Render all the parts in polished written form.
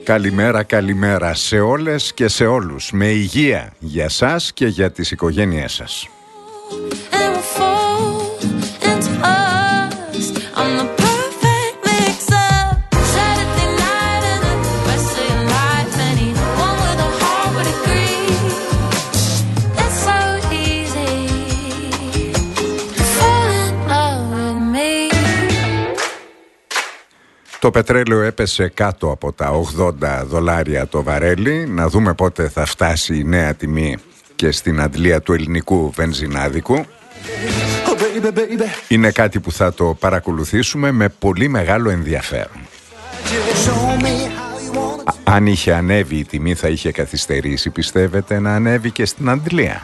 Καλημέρα, καλημέρα σε όλες και σε όλους. Με υγεία για σας και για τις οικογένειές σας. Το πετρέλαιο έπεσε κάτω από τα $80 το βαρέλι. Να δούμε πότε θα φτάσει η νέα τιμή και στην αντλία του ελληνικού βενζινάδικου. Είναι κάτι που θα το παρακολουθήσουμε με πολύ μεγάλο ενδιαφέρον. Αν είχε ανέβει η τιμή θα είχε καθυστερήσει, πιστεύετε, να ανέβει και στην αντλία?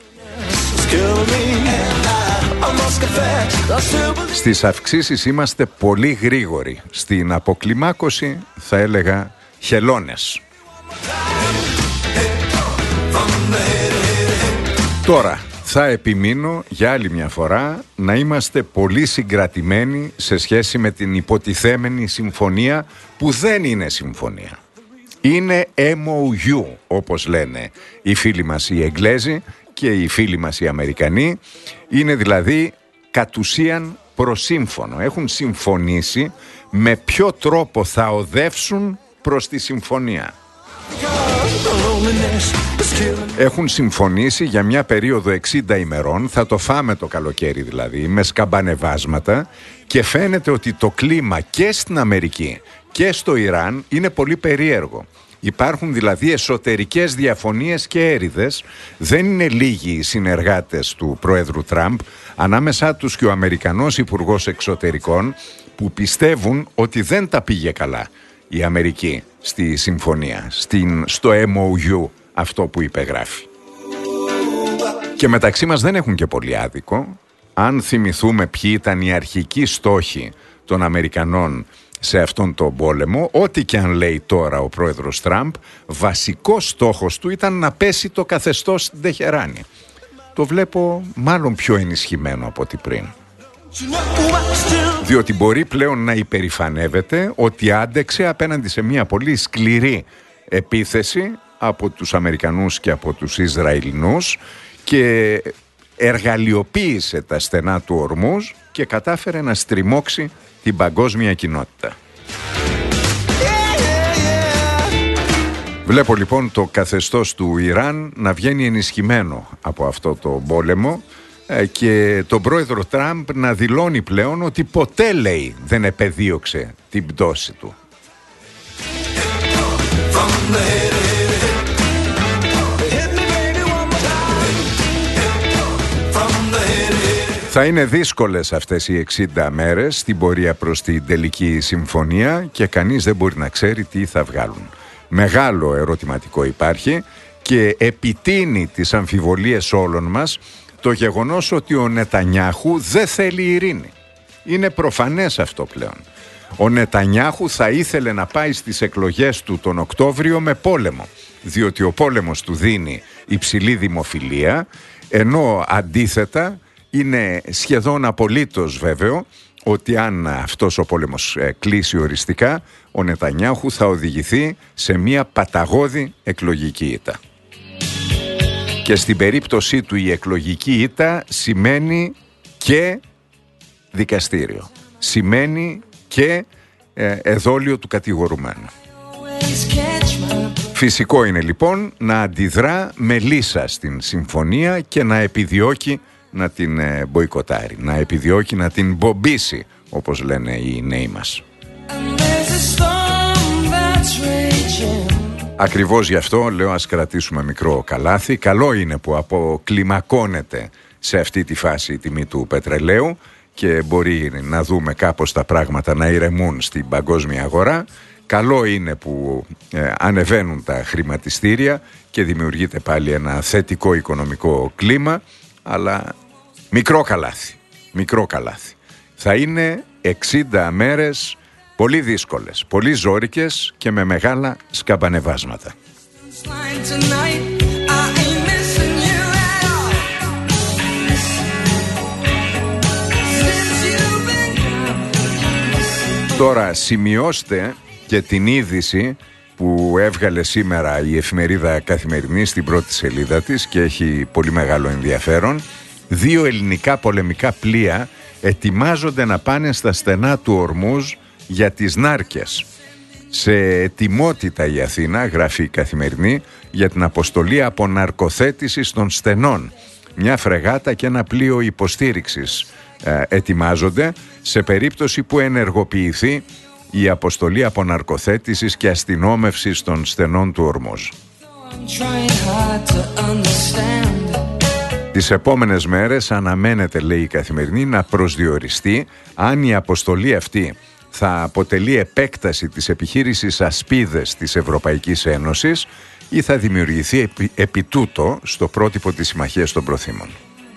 Στις αυξήσεις είμαστε πολύ γρήγοροι. Στην αποκλιμάκωση θα έλεγα χελώνες. Τώρα θα επιμείνω για άλλη μια φορά να είμαστε πολύ συγκρατημένοι σε σχέση με την υποτιθέμενη συμφωνία που δεν είναι συμφωνία. Είναι MOU, όπως λένε οι φίλοι μας οι Εγγλέζοι και οι φίλοι μας οι Αμερικανοί. Είναι δηλαδή κατ' ουσίαν προσύμφωνο. Έχουν συμφωνήσει με ποιο τρόπο θα οδεύσουν προς τη συμφωνία. Έχουν συμφωνήσει για μια περίοδο 60 ημερών, θα το φάμε το καλοκαίρι δηλαδή, με σκαμπανεβάσματα, και φαίνεται ότι το κλίμα και στην Αμερική και στο Ιράν είναι πολύ περίεργο. Υπάρχουν δηλαδή εσωτερικές διαφωνίες και έρηδες. Δεν είναι λίγοι οι συνεργάτες του Προέδρου Τραμπ, ανάμεσά τους και ο Αμερικανός Υπουργός Εξωτερικών, που πιστεύουν ότι δεν τα πήγε καλά η Αμερική στη συμφωνία, στο MOU αυτό που υπεγράφει. Και μεταξύ μας δεν έχουν και πολύ άδικο. Αν θυμηθούμε ποιοι ήταν οι αρχικοί στόχοι των Αμερικανών σε αυτόν τον πόλεμο, ό,τι και αν λέει τώρα ο πρόεδρος Τραμπ, βασικός στόχος του ήταν να πέσει το καθεστώς στην Τεχεράνη. Το βλέπω μάλλον πιο ενισχυμένο από ό,τι πριν. Διότι μπορεί πλέον να υπερηφανεύεται ότι άντεξε απέναντι σε μια πολύ σκληρή επίθεση από τους Αμερικανούς και από τους Ισραηλινούς και εργαλειοποίησε τα στενά του Ορμούζ και κατάφερε να στριμώξει την παγκόσμια κοινότητα. Βλέπω λοιπόν το καθεστώς του Ιράν να βγαίνει ενισχυμένο από αυτό το πόλεμο και τον πρόεδρο Τραμπ να δηλώνει πλέον ότι ποτέ, λέει, δεν επεδίωξε την πτώση του. Θα είναι δύσκολες αυτές οι 60 μέρες στην πορεία προς την τελική συμφωνία και κανείς δεν μπορεί να ξέρει τι θα βγάλουν. Μεγάλο ερωτηματικό υπάρχει και επιτείνει τις αμφιβολίες όλων μας το γεγονός ότι ο Νετανιάχου δεν θέλει ειρήνη. Είναι προφανές αυτό πλέον. Ο Νετανιάχου θα ήθελε να πάει στις εκλογές του τον Οκτώβριο με πόλεμο, διότι ο πόλεμος του δίνει υψηλή δημοφιλία, ενώ αντίθετα είναι σχεδόν απολύτως βέβαιο ότι αν αυτός ο πόλεμος κλείσει οριστικά, ο Νετανιάχου θα οδηγηθεί σε μια παταγώδη εκλογική ήττα. Και στην περίπτωσή του η εκλογική ήττα σημαίνει και δικαστήριο. Σημαίνει και εδόλιο του κατηγορουμένου. Φυσικό είναι λοιπόν να αντιδρά με λύσα στην συμφωνία και να επιδιώκει να την μποϊκοτάρει, να επιδιώκει να την μπομπίσει, όπως λένε οι νέοι μας. Ακριβώς γι' αυτό λέω ας κρατήσουμε μικρό καλάθι. Καλό είναι που αποκλιμακώνεται σε αυτή τη φάση η τιμή του πετρελαίου και μπορεί να δούμε κάπως τα πράγματα να ηρεμούν στην παγκόσμια αγορά. Καλό είναι που ανεβαίνουν τα χρηματιστήρια και δημιουργείται πάλι ένα θετικό οικονομικό κλίμα, αλλά μικρό καλάθι, μικρό καλάθι. Θα είναι 60 μέρες πολύ δύσκολες, πολύ ζώρικες και με μεγάλα σκαμπανεβάσματα. Τώρα σημειώστε και την είδηση που έβγαλε σήμερα η εφημερίδα Καθημερινή στην πρώτη σελίδα της και έχει πολύ μεγάλο ενδιαφέρον. 2 ελληνικά πολεμικά πλοία ετοιμάζονται να πάνε στα στενά του Ορμούζ για τις Νάρκες. Σε ετοιμότητα η Αθήνα, γράφει η Καθημερινή, για την αποστολή αποναρκοθέτησης των στενών. Μια φρεγάτα και ένα πλοίο υποστήριξης ετοιμάζονται σε περίπτωση που ενεργοποιηθεί η αποστολή αποναρκοθέτησης και αστυνόμευσης των στενών του Ορμούζ. Τις επόμενες μέρες αναμένεται, λέει η Καθημερινή, να προσδιοριστεί αν η αποστολή αυτή θα αποτελεί επέκταση της επιχείρησης Ασπίδες της Ευρωπαϊκής Ένωσης ή θα δημιουργηθεί επί τούτο στο πρότυπο της Συμμαχίας των Προθήμων.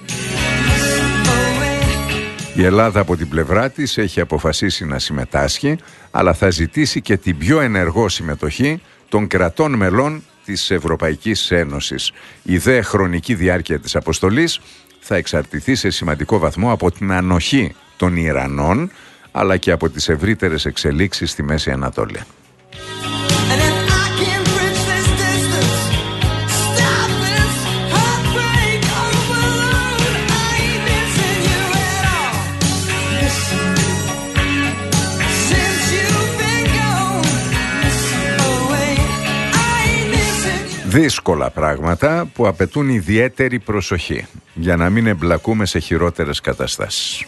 Η Ελλάδα από την πλευρά της έχει αποφασίσει να συμμετάσχει, αλλά θα ζητήσει και την πιο ενεργό συμμετοχή των κρατών μελών της Ευρωπαϊκής Ένωσης. Η δε χρονική διάρκεια της αποστολής θα εξαρτηθεί σε σημαντικό βαθμό από την ανοχή των Ιρανών, αλλά και από τις ευρύτερες εξελίξεις στη Μέση Ανατολή. Δύσκολα πράγματα που απαιτούν ιδιαίτερη προσοχή για να μην εμπλακούμε σε χειρότερες καταστάσεις.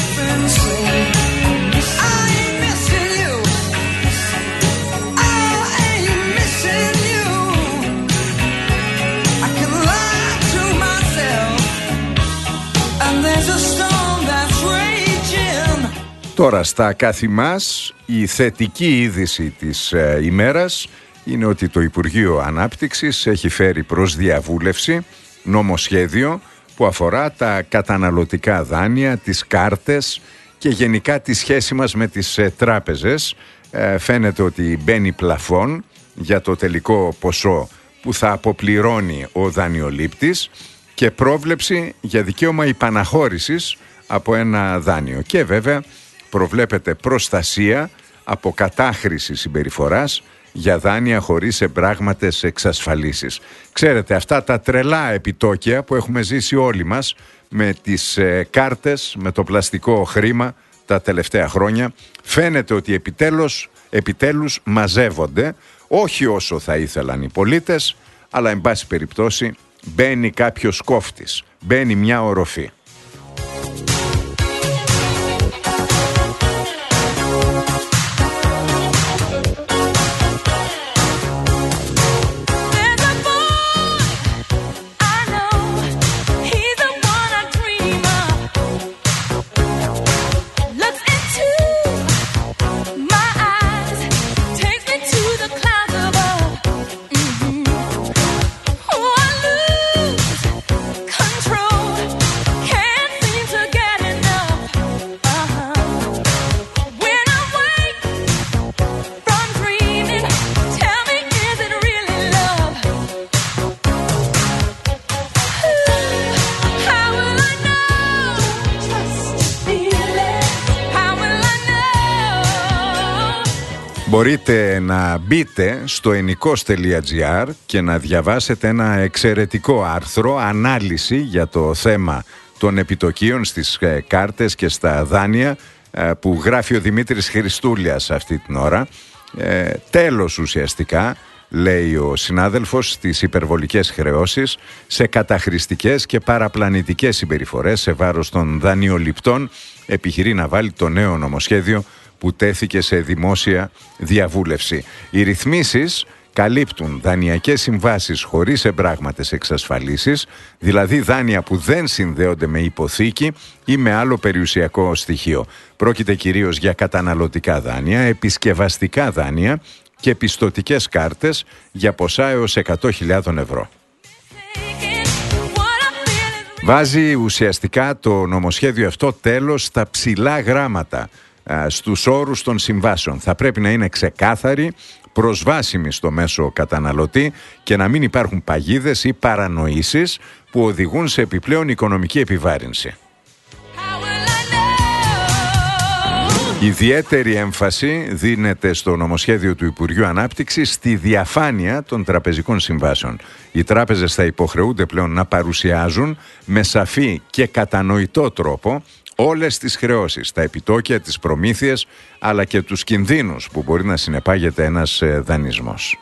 Τώρα στα κάθημάς η θετική είδηση της ημέρας είναι ότι το Υπουργείο Ανάπτυξης έχει φέρει προς διαβούλευση νομοσχέδιο που αφορά τα καταναλωτικά δάνεια, τις κάρτες και γενικά τη σχέση μας με τις τράπεζες. Φαίνεται ότι μπαίνει πλαφόν για το τελικό ποσό που θα αποπληρώνει ο δανειολήπτης και πρόβλεψη για δικαίωμα υπαναχώρησης από ένα δάνειο. Και βέβαια προβλέπεται προστασία από κατάχρηση συμπεριφοράς για δάνεια χωρίς εμπράγματες εξασφαλίσεις. Ξέρετε, αυτά τα τρελά επιτόκια που έχουμε ζήσει όλοι μας με τις κάρτες, με το πλαστικό χρήμα τα τελευταία χρόνια, φαίνεται ότι επιτέλους μαζεύονται, όχι όσο θα ήθελαν οι πολίτες, αλλά εν πάση περιπτώσει μπαίνει κάποιος κόφτης, μπαίνει μια οροφή. Μπορείτε να μπείτε στο ennikos.gr και να διαβάσετε ένα εξαιρετικό άρθρο, ανάλυση για το θέμα των επιτοκίων στις κάρτες και στα δάνεια που γράφει ο Δημήτρης Χριστούλιας αυτή την ώρα. Τέλος ουσιαστικά, λέει ο συνάδελφος, στις υπερβολικές χρεώσεις, σε καταχρηστικές και παραπλανητικές συμπεριφορές σε βάρος των δανειοληπτών, επιχειρεί να βάλει το νέο νομοσχέδιο που τέθηκε σε δημόσια διαβούλευση. Οι ρυθμίσεις καλύπτουν δανειακές συμβάσεις χωρίς εμπράγματες εξασφαλίσεις, δηλαδή δάνεια που δεν συνδέονται με υποθήκη ή με άλλο περιουσιακό στοιχείο. Πρόκειται κυρίως για καταναλωτικά δάνεια, επισκευαστικά δάνεια και πιστωτικές κάρτες για ποσά έως 100.000 ευρώ. Βάζει ουσιαστικά το νομοσχέδιο αυτό τέλος στα ψηλά γράμματα στους όρους των συμβάσεων. Θα πρέπει να είναι ξεκάθαροι, προσβάσιμοι στο μέσο καταναλωτή και να μην υπάρχουν παγίδες ή παρανοήσεις που οδηγούν σε επιπλέον οικονομική επιβάρυνση. Ιδιαίτερη έμφαση δίνεται στο νομοσχέδιο του Υπουργείου Ανάπτυξης στη διαφάνεια των τραπεζικών συμβάσεων. Οι τράπεζες θα υποχρεούνται πλέον να παρουσιάζουν με σαφή και κατανοητό τρόπο όλες τις χρεώσεις, τα επιτόκια, τις προμήθειες, αλλά και τους κινδύνους που μπορεί να συνεπάγεται ένας δανεισμός.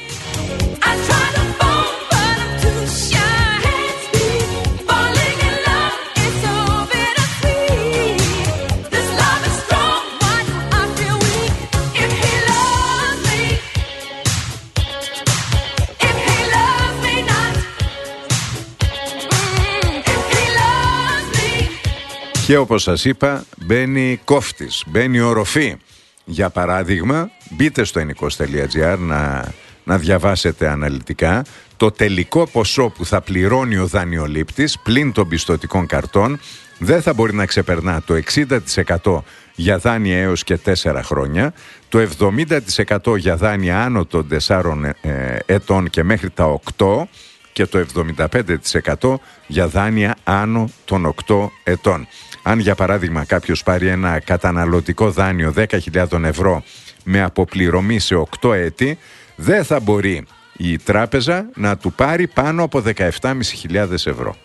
Και όπως σας είπα, μπαίνει κόφτης, μπαίνει οροφή. Για παράδειγμα, μπείτε στο enikos.gr να διαβάσετε αναλυτικά το τελικό ποσό που θα πληρώνει ο δανειολήπτης πλην των πιστωτικών καρτών δεν θα μπορεί να ξεπερνά το 60% για δάνεια έως και 4 χρόνια, το 70% για δάνεια άνω των 4 ετών και μέχρι τα 8 και το 75% για δάνεια άνω των 8 ετών. Αν για παράδειγμα κάποιος πάρει ένα καταναλωτικό δάνειο 10.000 ευρώ με αποπληρωμή σε 8 έτη, δεν θα μπορεί η τράπεζα να του πάρει πάνω από 17.500 ευρώ.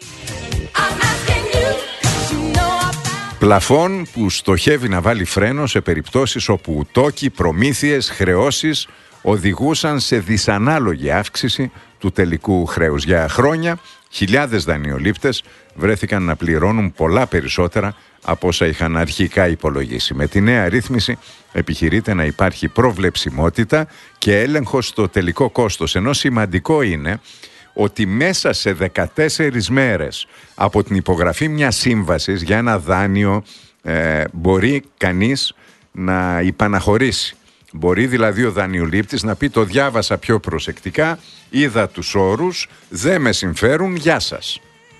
Πλαφόν που στοχεύει να βάλει φρένο σε περιπτώσεις όπου τόκοι, προμήθειες, χρεώσεις οδηγούσαν σε δυσανάλογη αύξηση του τελικού χρέους. Για χρόνια, χιλιάδες δανειολήπτες βρέθηκαν να πληρώνουν πολλά περισσότερα από όσα είχαν αρχικά υπολογίσει. Με τη νέα ρύθμιση επιχειρείται να υπάρχει προβλεψιμότητα και έλεγχος στο τελικό κόστος, ενώ σημαντικό είναι ότι μέσα σε 14 μέρες από την υπογραφή μιας σύμβασης για ένα δάνειο μπορεί κανείς να υπαναχωρήσει. Μπορεί δηλαδή ο δανειολήπτης να πει: το διάβασα πιο προσεκτικά, είδα τους όρους, δεν με συμφέρουν, γεια σας.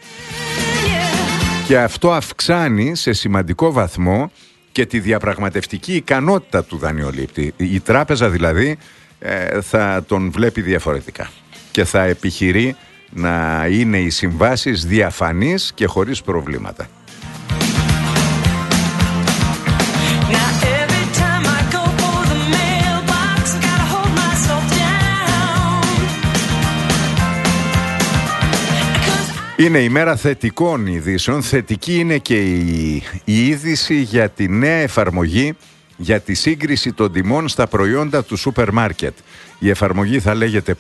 Και αυτό αυξάνει σε σημαντικό βαθμό και τη διαπραγματευτική ικανότητα του δανειολήπτη. Η τράπεζα δηλαδή θα τον βλέπει διαφορετικά και θα επιχειρεί να είναι οι συμβάσεις διαφανείς και χωρίς προβλήματα. Είναι η μέρα θετικών ειδήσεων. Θετική είναι και η είδηση για τη νέα εφαρμογή για τη σύγκριση των τιμών στα προϊόντα του σούπερ μάρκετ. Η εφαρμογή θα λέγεται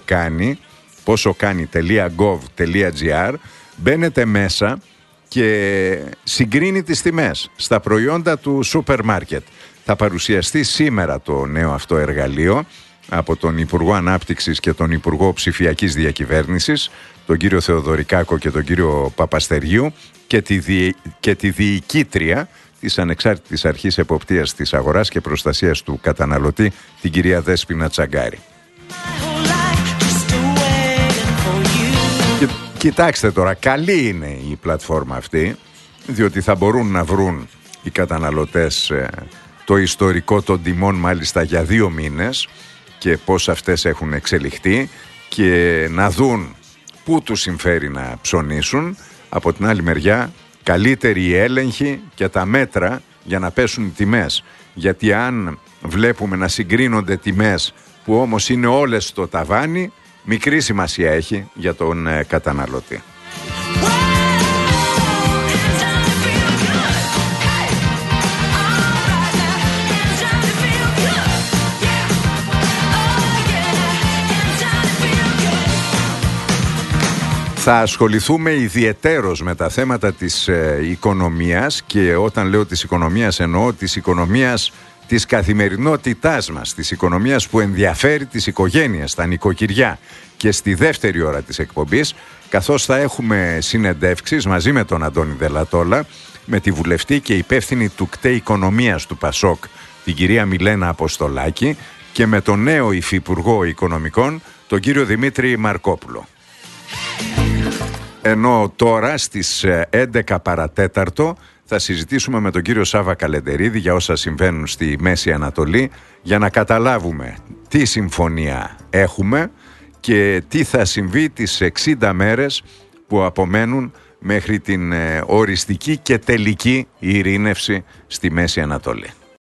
πόσοκάνει.gov.gr. Μπαίνετε μέσα και συγκρίνει τις τιμές στα προϊόντα του σούπερ μάρκετ. Θα παρουσιαστεί σήμερα το νέο αυτό εργαλείο από τον Υπουργό Ανάπτυξης και τον Υπουργό Ψηφιακής Διακυβέρνησης, τον κύριο Θεοδωρικάκο και τον κύριο Παπαστεργίου, και τη διοικήτρια της Ανεξάρτητης Αρχής Εποπτείας της Αγοράς και Προστασίας του Καταναλωτή, την κυρία Δέσποινα Τσαγκάρη. Κοιτάξτε τώρα, καλή είναι η πλατφόρμα αυτή, διότι θα μπορούν να βρουν οι καταναλωτές το ιστορικό των τιμών μάλιστα για 2 μήνες και πώς αυτές έχουν εξελιχθεί και να δουν πού τους συμφέρει να ψωνίσουν. Από την άλλη μεριά, καλύτερη η έλεγχη και τα μέτρα για να πέσουν οι τιμές. Γιατί αν βλέπουμε να συγκρίνονται τιμές που όμως είναι όλες στο ταβάνι, μικρή σημασία έχει για τον καταναλωτή. Θα ασχοληθούμε ιδιαιτέρως με τα θέματα της οικονομίας, και όταν λέω της οικονομίας εννοώ της οικονομίας της καθημερινότητάς μας, της οικονομίας που ενδιαφέρει τις οικογένειες, τα νοικοκυριά. Και στη δεύτερη ώρα της εκπομπής, καθώς θα έχουμε συνεντεύξεις μαζί με τον Αντώνη Δελατόλα, με τη βουλευτή και υπεύθυνη του ΚΤΕ Οικονομίας του ΠΑΣΟΚ, την κυρία Μιλένα Αποστολάκη, και με τον νέο υφυπουργό Οικονομικών, τον κύριο Δημήτρη Μαρκόπουλο. Ενώ τώρα στις 11 παρατέταρτο θα συζητήσουμε με τον κύριο Σάβα Καλεντερίδη για όσα συμβαίνουν στη Μέση Ανατολή, για να καταλάβουμε τι συμφωνία έχουμε και τι θα συμβεί τις 60 μέρες που απομένουν μέχρι την οριστική και τελική ειρήνευση στη Μέση Ανατολή.